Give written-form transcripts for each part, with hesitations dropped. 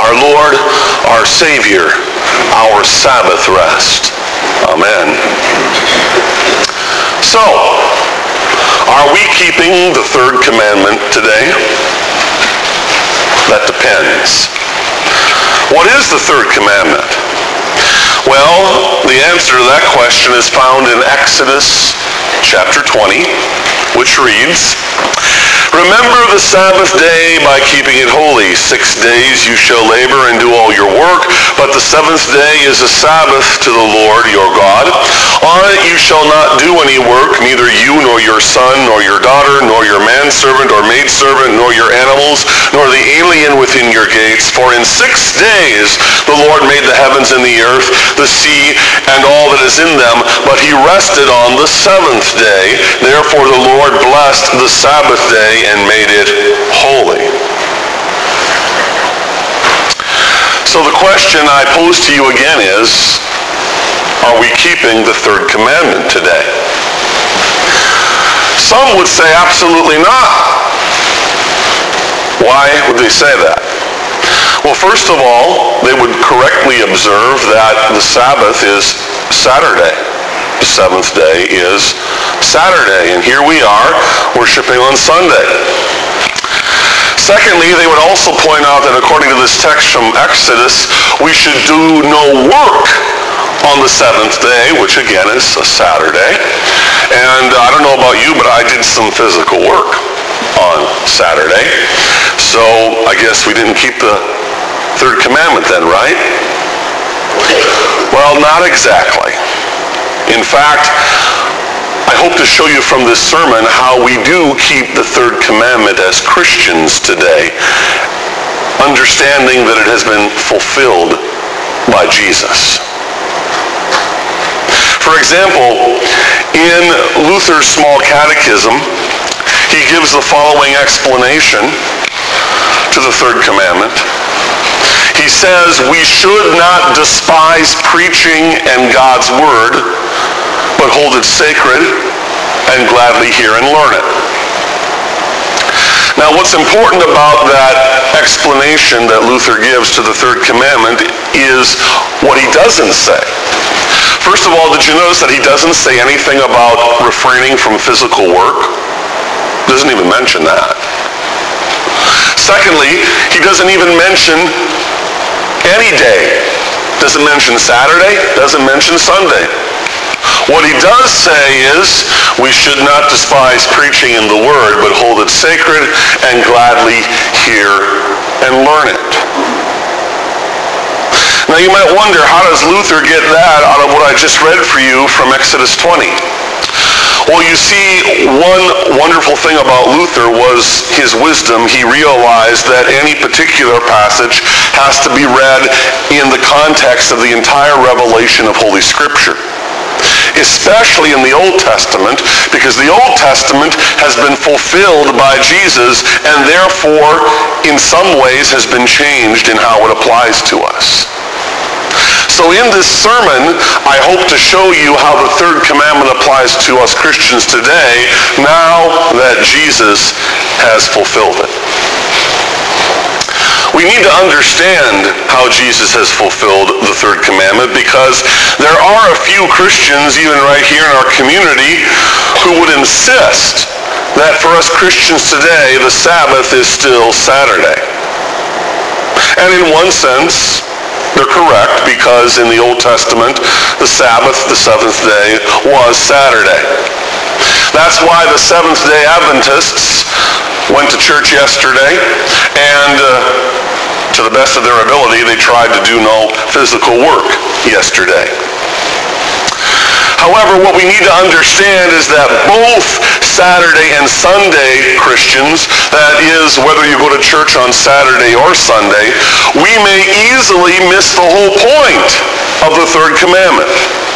our Lord, our Savior, our Sabbath rest. Amen. So, are we keeping the third commandment today? That depends. What is the third commandment? Well, the answer to that question is found in Exodus chapter 20, which reads, "Remember the Sabbath day by keeping it holy. 6 days you shall labor and do all your work, but the seventh day is a Sabbath to the Lord your God. On it you shall not do any work, neither you nor your son, nor your daughter, nor your manservant or maidservant, nor your animals, nor the alien within your gates. For in 6 days the Lord made the heavens and the earth, the sea, and all that is in them, but he rested on the seventh day. Therefore the Lord blessed the Sabbath day and made it holy." So the question I pose to you again is, are we keeping the third commandment today? Some would say absolutely not. Why would they say that? Well, first of all, they would correctly observe that the Sabbath is Saturday. The seventh day is Saturday, and here we are worshiping on Sunday. Secondly, they would also point out that according to this text from Exodus, we should do no work on the seventh day, which again is a Saturday. And I don't know about you, but I did some physical work on Saturday. So I guess we didn't keep the third commandment then, right? Well, not exactly. In fact, I hope to show you from this sermon how we do keep the third commandment as Christians today, understanding that it has been fulfilled by Jesus. For example, in Luther's Small Catechism, he gives the following explanation to the third commandment. He says, "We should not despise preaching and God's word, but hold it sacred and gladly hear and learn it." Now, what's important about that explanation that Luther gives to the third commandment is what he doesn't say. First of all, did you notice that he doesn't say anything about refraining from physical work? Doesn't even mention that. Secondly, he doesn't even mention any day. Doesn't mention Saturday, doesn't mention Sunday. What he does say is, we should not despise preaching in the word, but hold it sacred and gladly hear and learn it. Now you might wonder, how does Luther get that out of what I just read for you from Exodus 20? Well, you see, one wonderful thing about Luther was his wisdom. He realized that any particular passage has to be read in the context of the entire revelation of Holy Scripture, especially in the Old Testament, because the Old Testament has been fulfilled by Jesus and therefore in some ways has been changed in how it applies to us. So in this sermon, I hope to show you how the third commandment applies to us Christians today, now that Jesus has fulfilled it. We need to understand how Jesus has fulfilled the third commandment, because there are a few Christians, even right here in our community, who would insist that for us Christians today, the Sabbath is still Saturday. And in one sense, they're correct, because in the Old Testament, the Sabbath, the seventh day, was Saturday. That's why the Seventh-day Adventists went to church yesterday, and to the best of their ability, they tried to do no physical work yesterday. However, what we need to understand is that both Saturday and Sunday Christians, that is, whether you go to church on Saturday or Sunday, we may easily miss the whole point of the third commandment.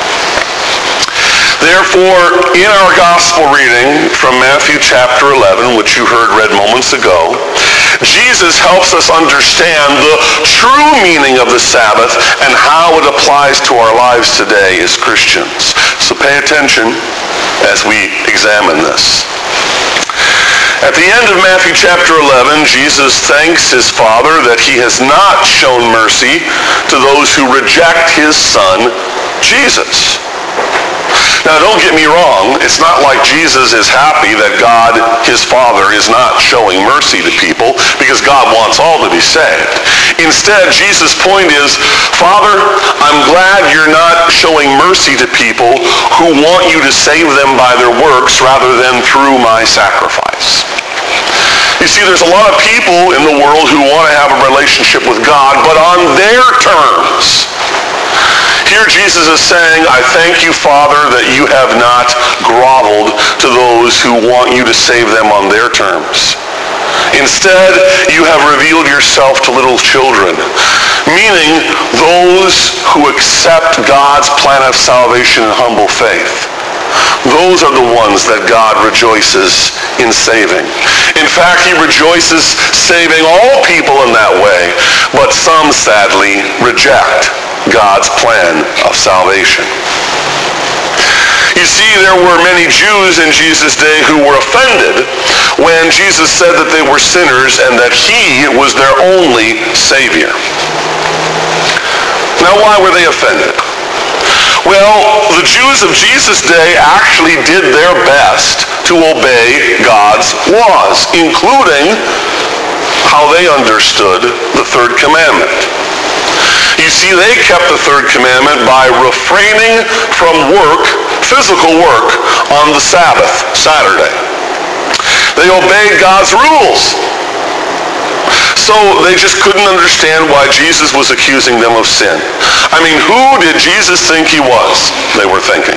Therefore, in our gospel reading from Matthew chapter 11, which you heard read moments ago, Jesus helps us understand the true meaning of the Sabbath and how it applies to our lives today as Christians. So pay attention as we examine this. At the end of Matthew chapter 11, Jesus thanks his Father that he has not shown mercy to those who reject his Son, Jesus. Now, don't get me wrong. It's not like Jesus is happy that God, his Father, is not showing mercy to people, because God wants all to be saved. Instead, Jesus' point is, Father, I'm glad you're not showing mercy to people who want you to save them by their works rather than through my sacrifice. You see, there's a lot of people in the world who want to have a relationship with God, but on their terms. Here Jesus is saying, I thank you, Father, that you have not groveled to those who want you to save them on their terms. Instead, you have revealed yourself to little children, meaning those who accept God's plan of salvation in humble faith. Those are the ones that God rejoices in saving. In fact, he rejoices saving all people in that way, but some, sadly, reject God's plan of salvation. You see, there were many Jews in Jesus' day who were offended when Jesus said that they were sinners and that he was their only Savior. Now, why were they offended? Well, the Jews of Jesus' day actually did their best to obey God's laws, including how they understood the third commandment. You see, they kept the third commandment by refraining from work, physical work, on the Sabbath, Saturday. They obeyed God's rules. So they just couldn't understand why Jesus was accusing them of sin. I mean, who did Jesus think he was? They were thinking.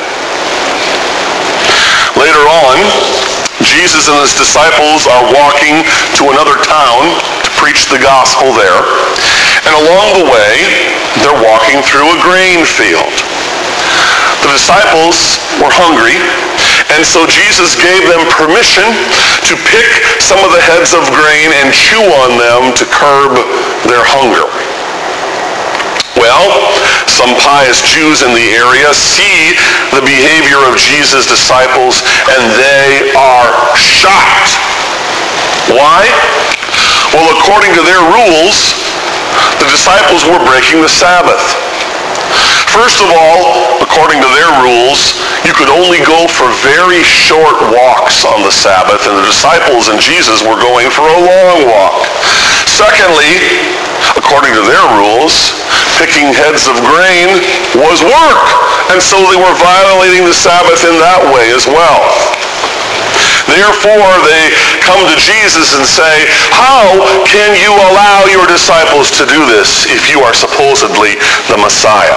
Later on, Jesus and his disciples are walking to another town to preach the gospel there. And along the way, they're walking through a grain field. The disciples were hungry, and so Jesus gave them permission to pick some of the heads of grain and chew on them to curb their hunger. Well, some pious Jews in the area see the behavior of Jesus' disciples, and they are shocked. Why? Well, according to their rules, the disciples were breaking the Sabbath. First of all, according to their rules, you could only go for very short walks on the Sabbath, and the disciples and Jesus were going for a long walk. Secondly, according to their rules, picking heads of grain was work, and so they were violating the Sabbath in that way as well. Therefore, they come to Jesus and say, how can you allow your disciples to do this if you are supposedly the Messiah?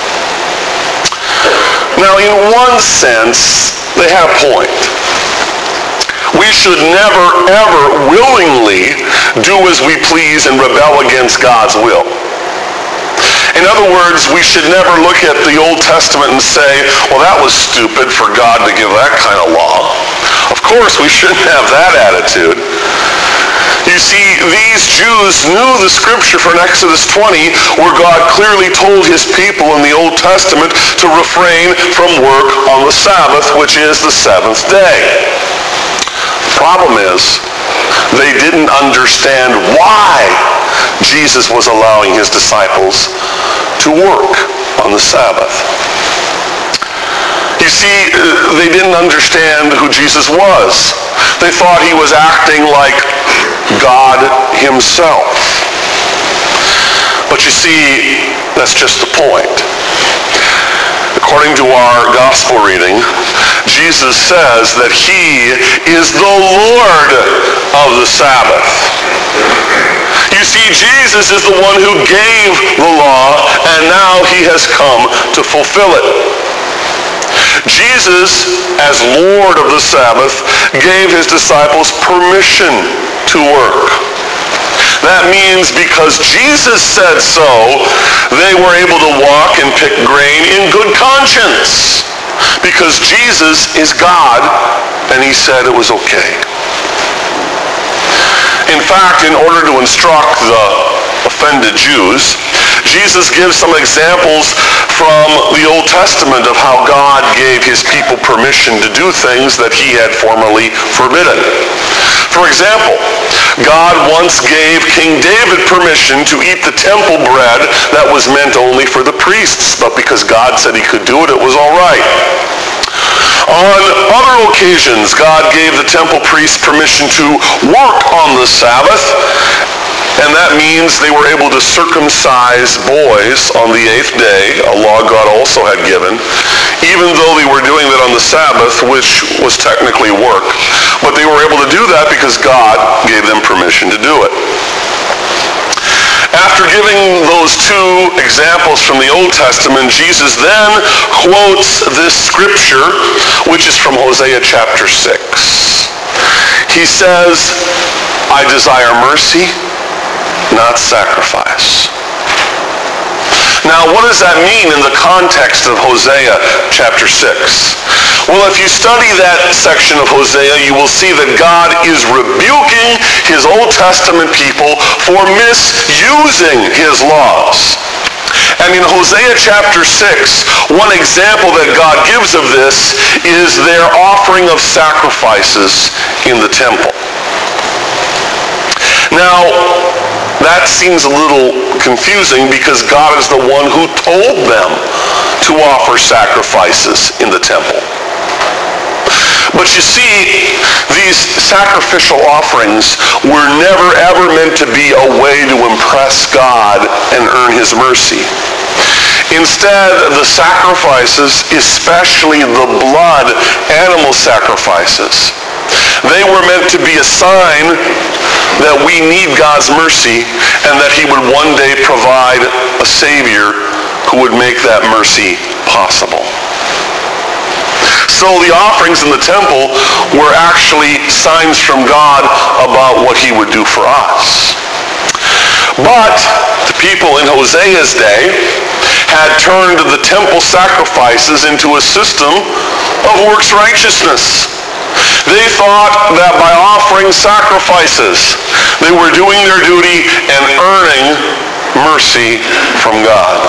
Now, in one sense, they had a point. We should never, ever willingly do as we please and rebel against God's will. In other words, we should never look at the Old Testament and say, well, that was stupid for God to give that kind of law. Of course, we shouldn't have that attitude. You see, these Jews knew the scripture from Exodus 20, where God clearly told his people in the Old Testament to refrain from work on the Sabbath, which is the seventh day. The problem is, they didn't understand why Jesus was allowing his disciples to work on the Sabbath. You see, they didn't understand who Jesus was. They thought he was acting like God himself. But you see, that's just the point. According to our gospel reading, Jesus says that he is the Lord of the Sabbath. You see, Jesus is the one who gave the law, and now he has come to fulfill it. Jesus, as Lord of the Sabbath, gave his disciples permission to work. That means because Jesus said so, they were able to walk and pick grain in good conscience. Because Jesus is God, and he said it was okay. In fact, in order to instruct the offended Jews, Jesus gives some examples from the Old Testament of how God gave his people permission to do things that he had formerly forbidden. For example, God once gave King David permission to eat the temple bread that was meant only for the priests, but because God said he could do it, it was all right. On other occasions, God gave the temple priests permission to work on the Sabbath, and that means they were able to circumcise boys on the 8th day, a law God also had given, even though they were doing that on the Sabbath, which was technically work. But they were able to do that because God gave them permission to do it. After giving those two examples from the Old Testament, Jesus then quotes this scripture, which is from Hosea chapter 6. He says, "I desire mercy, not sacrifice." Now, what does that mean in the context of Hosea chapter 6? Well, if you study that section of Hosea, you will see that God is rebuking his Old Testament people for misusing his laws. And in Hosea chapter 6, one example that God gives of this is their offering of sacrifices in the temple. Now, that seems a little confusing because God is the one who told them to offer sacrifices in the temple. But you see, these sacrificial offerings were never ever meant to be a way to impress God and earn his mercy. Instead, the sacrifices, especially the blood animal sacrifices, they were meant to be a sign that we need God's mercy and that he would one day provide a Savior who would make that mercy possible. So the offerings in the temple were actually signs from God about what he would do for us. But the people in Hosea's day had turned the temple sacrifices into a system of works righteousness. They thought that by offering sacrifices, they were doing their duty and earning mercy from God.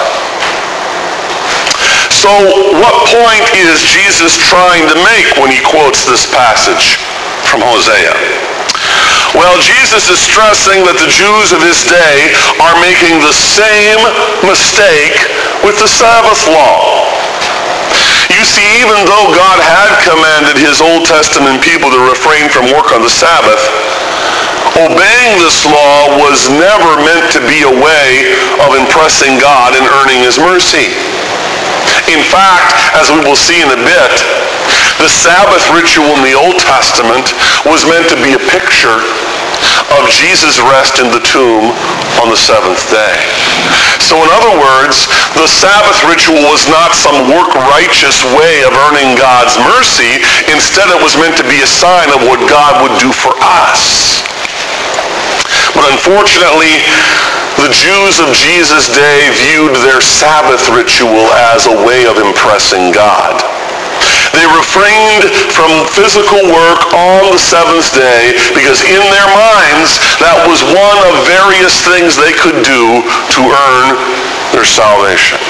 So what point is Jesus trying to make when he quotes this passage from Hosea? Well, Jesus is stressing that the Jews of his day are making the same mistake with the Sabbath law. You see, even though God had commanded his Old Testament people to refrain from work on the Sabbath, obeying this law was never meant to be a way of impressing God and earning his mercy. In fact, as we will see in a bit, the Sabbath ritual in the Old Testament was meant to be a picture of Jesus' rest in the tomb on the 7th day. So in other words, the Sabbath ritual was not some work-righteous way of earning God's mercy. Instead, it was meant to be a sign of what God would do for us. But unfortunately, the Jews of Jesus' day viewed their Sabbath ritual as a way of impressing God. They refrained from physical work on the 7th day because in their minds that was one of various things they could do to earn their salvation.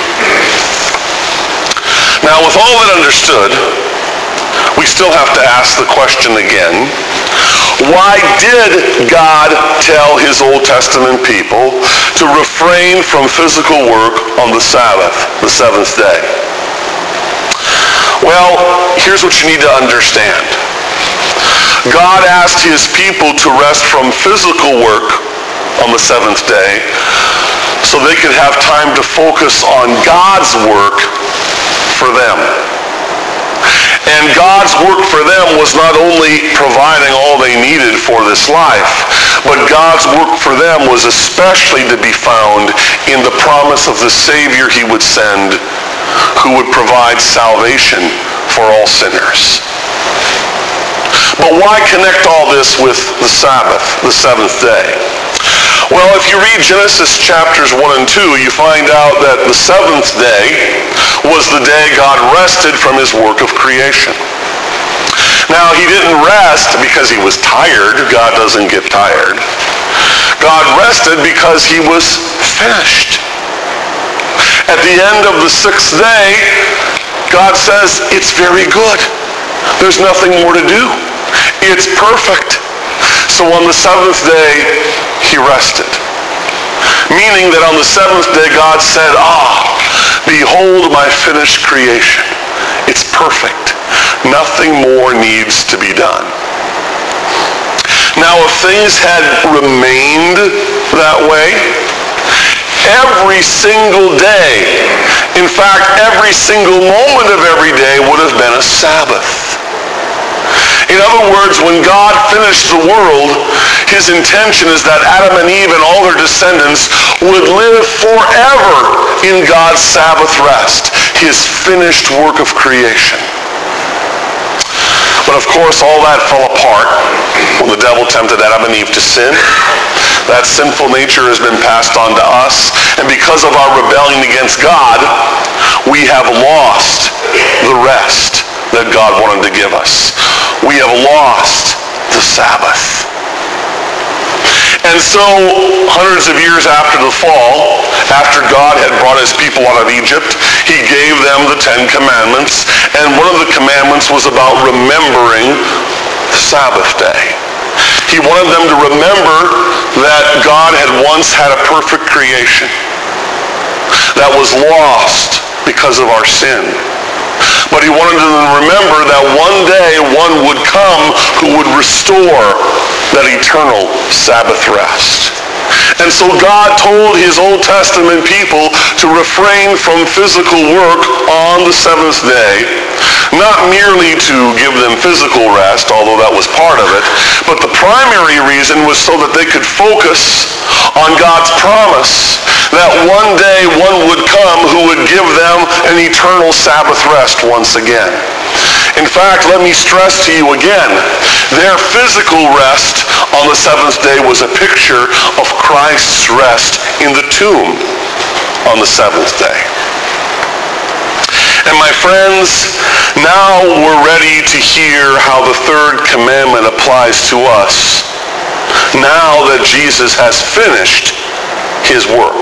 Now, with all that understood, we still have to ask the question again, why did God tell his Old Testament people to refrain from physical work on the Sabbath, the 7th day? Well, here's what you need to understand. God asked his people to rest from physical work on the 7th day so they could have time to focus on God's work for them. And God's work for them was not only providing all they needed for this life, but God's work for them was especially to be found in the promise of the Savior he would send, who would provide salvation for all sinners. But why connect all this with the Sabbath, the 7th day? Well, if you read Genesis chapters 1 and 2, you find out that the 7th day was the day God rested from his work of creation. Now, he didn't rest because he was tired. God doesn't get tired. God rested because he was finished. At the end of the sixth day, God says, it's very good. There's nothing more to do. It's perfect. So on the seventh day, he rested. Meaning that on the seventh day, God said, behold my finished creation. It's perfect. Nothing more needs to be done. Now, if things had remained that way, every single day, in fact, every single moment of every day would have been a Sabbath. In other words, when God finished the world, his intention is that Adam and Eve and all their descendants would live forever in God's Sabbath rest, his finished work of creation. But of course, all that fell apart when the devil tempted Adam and Eve to sin. That sinful nature has been passed on to us, and because of our rebellion against God, we have lost the rest that God wanted to give us. We have lost the Sabbath. And so, hundreds of years after the fall, after God had brought his people out of Egypt, he gave them the Ten Commandments, and one of the commandments was about remembering the Sabbath day. He wanted them to remember that God had once had a perfect creation that was lost because of our sin. But he wanted them to remember that one day one would come who would restore that eternal Sabbath rest. And so God told his Old Testament people to refrain from physical work on the seventh day, not merely to give them physical rest, although that was part of it, but the primary reason was so that they could focus on God's promise that one day one would come who would give them an eternal Sabbath rest once again. In fact, let me stress to you again, their physical rest on the seventh day was a picture of Christ's rest in the tomb on the seventh day. And my friends, now we're ready to hear how the third commandment applies to us, now that Jesus has finished his work.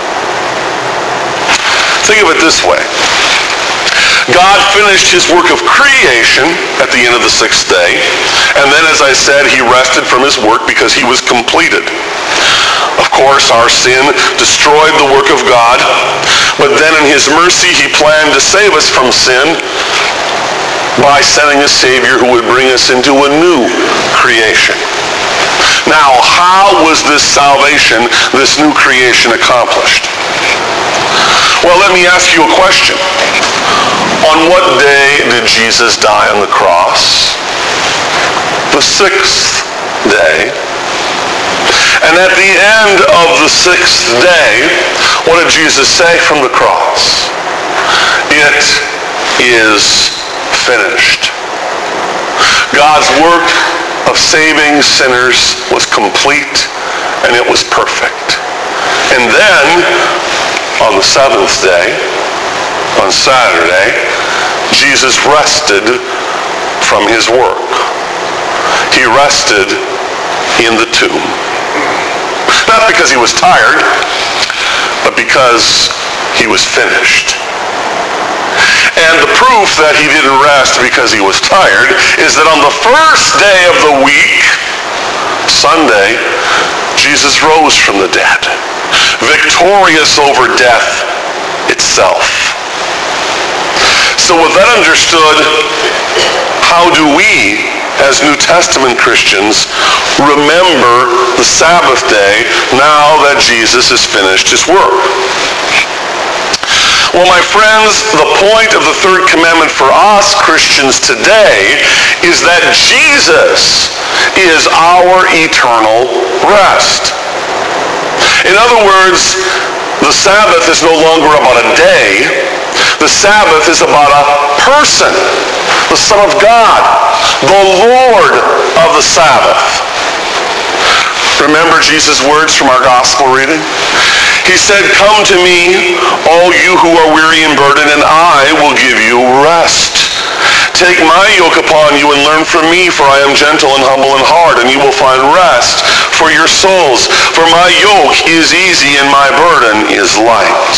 Think of it this way. God finished his work of creation at the end of the sixth day, and then, as I said, he rested from his work because he was completed. Of course, our sin destroyed the work of God, but then in his mercy, he planned to save us from sin by sending a Savior who would bring us into a new creation. Now, how was this salvation, this new creation, accomplished? Well, let me ask you a question. On what day did Jesus die on the cross? The sixth day. And at the end of the sixth day, what did Jesus say from the cross? It is finished. God's work of saving sinners was complete, and it was perfect. And then, on the seventh day, on Saturday, Jesus rested from his work. He rested in the tomb. Not because he was tired, but because he was finished. And the proof that he didn't rest because he was tired is that on the first day of the week, Sunday, Jesus rose from the dead, victorious over death itself. So with that understood, how do we, as New Testament Christians, remember the Sabbath day now that Jesus has finished his work? Well, my friends, the point of the third commandment for us Christians today is that Jesus is our eternal rest. In other words, the Sabbath is no longer about a day. The Sabbath is about a person, the Son of God, the Lord of the Sabbath. Remember Jesus' words from our gospel reading? He said, "Come to me, all you who are weary and burdened, and I will give you rest. Take my yoke upon you and learn from me, for I am gentle and humble in heart, and you will find rest for your souls. For my yoke is easy and my burden is light.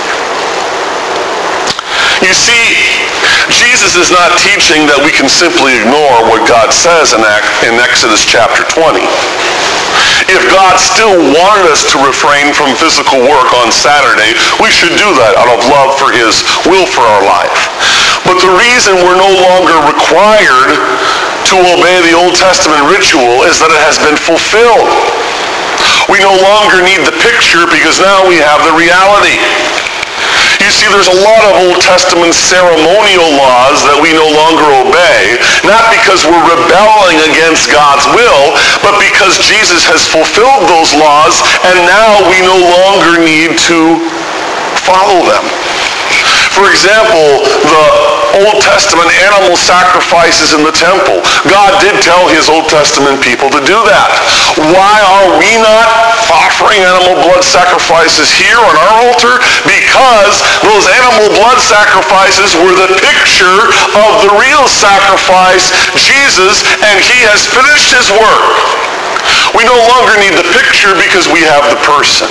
You see, Jesus is not teaching that we can simply ignore what God says in Exodus chapter 20. If God still wanted us to refrain from physical work on Saturday, we should do that out of love for his will for our life. But the reason we're no longer required to obey the Old Testament ritual is that it has been fulfilled. We no longer need the picture because now we have the reality. You see, there's a lot of Old Testament ceremonial laws that we no longer obey, not because we're rebelling against God's will, but because Jesus has fulfilled those laws, and now we no longer need to follow them. For example, the Old Testament animal sacrifices in the temple. God did tell his Old Testament people to do that. Why are we not offering animal blood sacrifices here on our altar? Because those animal blood sacrifices were the picture of the real sacrifice, Jesus, and he has finished his work. We no longer need the picture because we have the person.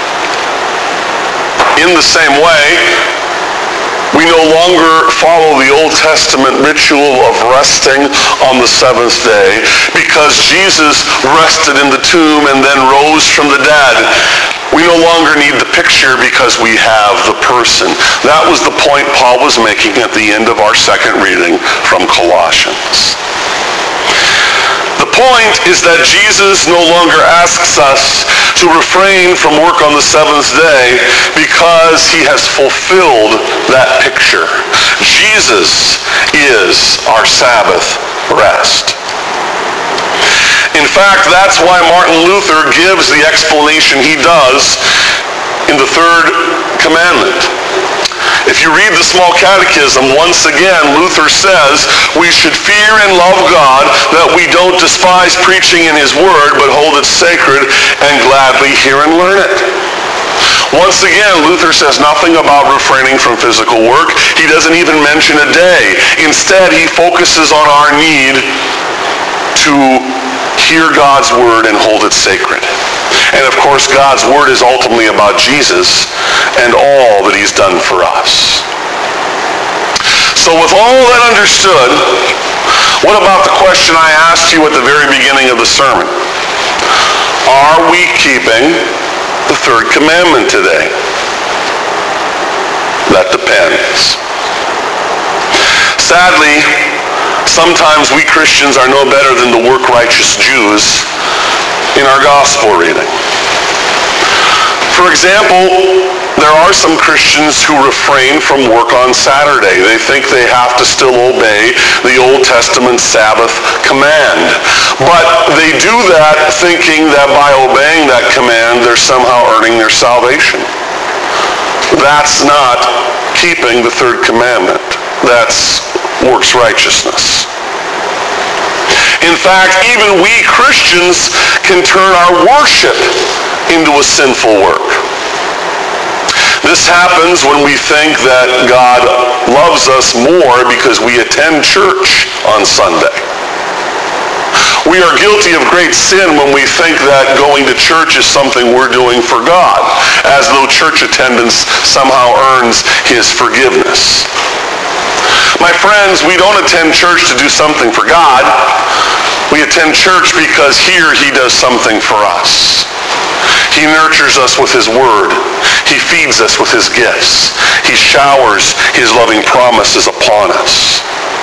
In the same way, we no longer follow the Old Testament ritual of resting on the seventh day because Jesus rested in the tomb and then rose from the dead. We no longer need the picture because we have the person. That was the point Paul was making at the end of our second reading from Colossians. The point is that Jesus no longer asks us to refrain from work on the seventh day because he has fulfilled that picture. Jesus is our Sabbath rest. In fact, that's why Martin Luther gives the explanation he does in the third commandment. If you read the Small Catechism, once again, Luther says we should fear and love God, that we don't despise preaching in his word, but hold it sacred and gladly hear and learn it. Once again, Luther says nothing about refraining from physical work. He doesn't even mention a day. Instead, he focuses on our need to hear God's word and hold it sacred. And of course, God's word is ultimately about Jesus and all that he's done for us. So with all that understood, what about the question I asked you at the very beginning of the sermon? Are we keeping the third commandment today? That depends. Sadly, sometimes we Christians are no better than the work-righteous Jews in our gospel reading. For example, there are some Christians who refrain from work on Saturday. They think they have to still obey the Old Testament Sabbath command. But they do that thinking that by obeying that command, they're somehow earning their salvation. That's not keeping the third commandment. That's works righteousness. In fact, even we Christians can turn our worship into a sinful work. This happens when we think that God loves us more because we attend church on Sunday. We are guilty of great sin when we think that going to church is something we're doing for God, as though church attendance somehow earns his forgiveness. My friends, we don't attend church to do something for God. We attend church because here he does something for us. He nurtures us with his word. He feeds us with his gifts. He showers his loving promises upon us.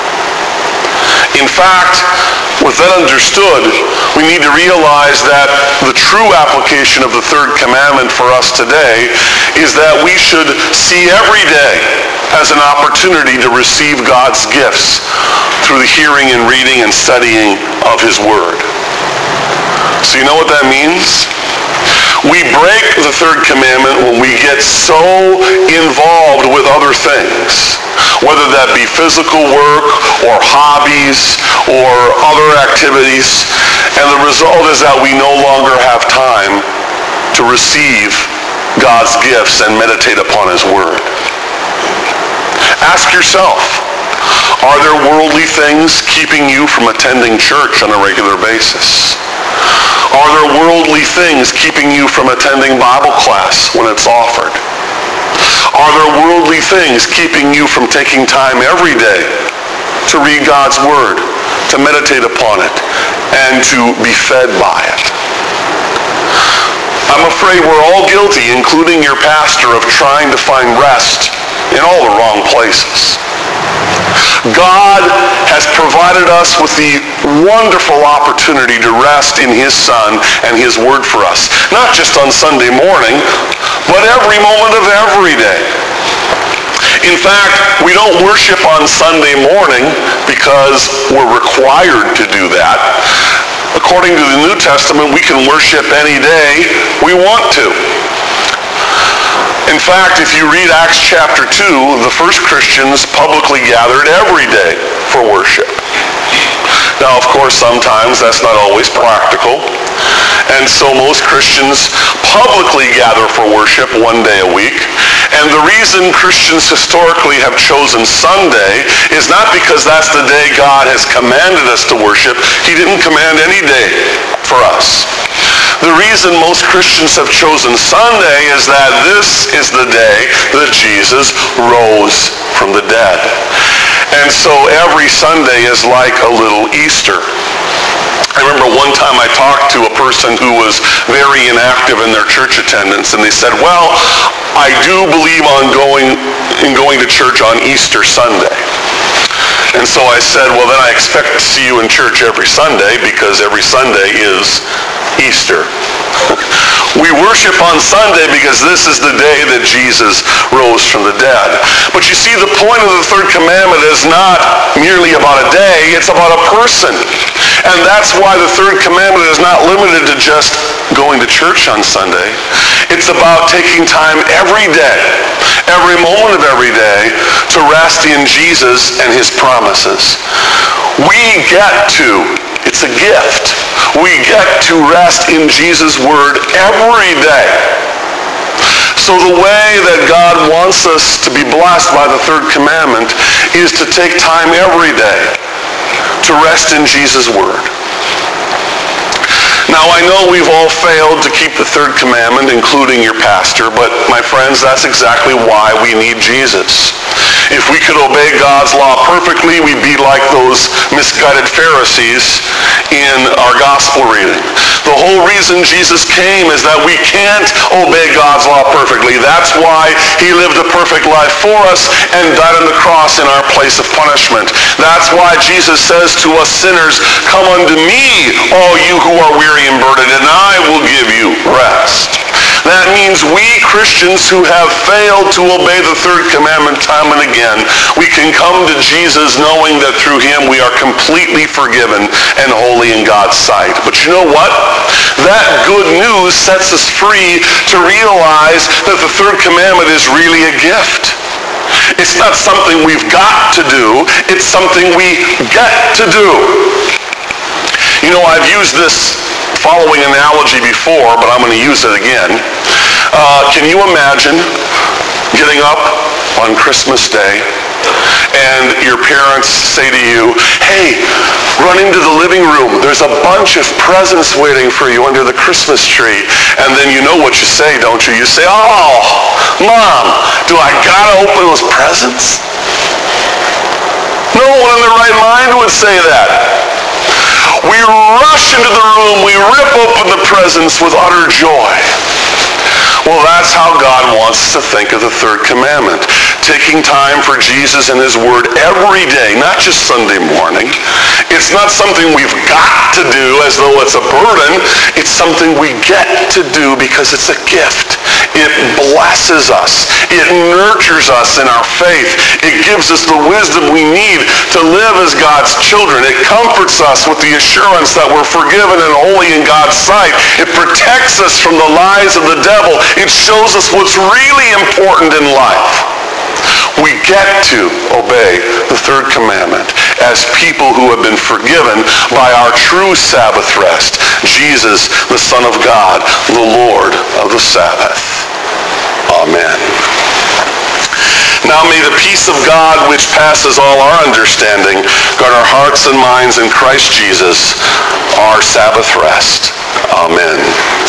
In fact, with that understood, we need to realize that the true application of the third commandment for us today is that we should see every day as an opportunity to receive God's gifts through the hearing and reading and studying of his word. So you know what that means? We break the third commandment when we get so involved with other things, whether that be physical work or hobbies or other activities, and the result is that we no longer have time to receive God's gifts and meditate upon his word. Ask yourself, Are there worldly things keeping you from attending church on a regular basis? Are there worldly things keeping you from attending Bible class when it's offered? Are there worldly things keeping you from taking time every day to read God's Word, to meditate upon it, and to be fed by it? I'm afraid we're all guilty, including your pastor, of trying to find rest in all the wrong places. God has provided us with the wonderful opportunity to rest in His Son and His Word for us. Not just on Sunday morning, but every moment of every day. In fact, we don't worship on Sunday morning because we're required to do that. According to the New Testament, we can worship any day we want to. In fact, if you read Acts chapter 2, the first Christians publicly gathered every day for worship. Now, of course, sometimes that's not always practical. And so most Christians publicly gather for worship one day a week. And the reason Christians historically have chosen Sunday is not because that's the day God has commanded us to worship. He didn't command any day for us. The reason most Christians have chosen Sunday is that this is the day that Jesus rose from the dead. And so every Sunday is like a little Easter. I remember one time I talked to a person who was very inactive in their church attendance, and they said, well, I do believe in going to church on Easter Sunday. And so I said, well, then I expect to see you in church every Sunday, because every Sunday is Easter. We worship on Sunday because this is the day that Jesus rose from the dead. But you see, the point of the third commandment is not merely about a day, it's about a person. And that's why the third commandment is not limited to just going to church on Sunday. It's about taking time every day, every moment of every day, to rest in Jesus and His promises. We get to, it's a gift, we get to rest in Jesus' Word every day. So the way that God wants us to be blessed by the third commandment is to take time every day to rest in Jesus' Word. Now, I know we've all failed to keep the third commandment, including your pastor, but my friends, that's exactly why we need Jesus. If we could obey God's law perfectly, we'd be like those misguided Pharisees in our gospel reading. The whole reason Jesus came is that we can't obey God's law perfectly. That's why He lived a perfect life for us and died on the cross in our place of punishment. That's why Jesus says to us sinners, come unto me, all you who are weary and burdened, and I will give you rest. That means we Christians who have failed to obey the third commandment time and again, we can come to Jesus knowing that through Him we are completely forgiven and holy in God's sight. But you know what? That good news sets us free to realize that the third commandment is really a gift. It's not something we've got to do, it's something we get to do. You know, I've used this following analogy before, but I'm going to use it again. Can you imagine getting up on Christmas Day and your parents say to you, hey, run into the living room. There's a bunch of presents waiting for you under the Christmas tree. And then you know what you say, don't you? You say, oh, Mom, do I gotta open those presents? No one in their right mind would say that. We rush into the room, we rip open the presents with utter joy. Well, that's how God wants us to think of the third commandment. Taking time for Jesus and His Word every day, not just Sunday morning. It's not something we've got to do as though it's a burden. It's something we get to do because it's a gift. It blesses us. It nurtures us in our faith. It gives us the wisdom we need to live as God's children. It comforts us with the assurance that we're forgiven and holy in God's sight. It protects us from the lies of the devil. It shows us what's really important in life. We get to obey the third commandment as people who have been forgiven by our true Sabbath rest, Jesus, the Son of God, the Lord of the Sabbath. Amen. Now may the peace of God, which passes all our understanding, guard our hearts and minds in Christ Jesus, our Sabbath rest. Amen.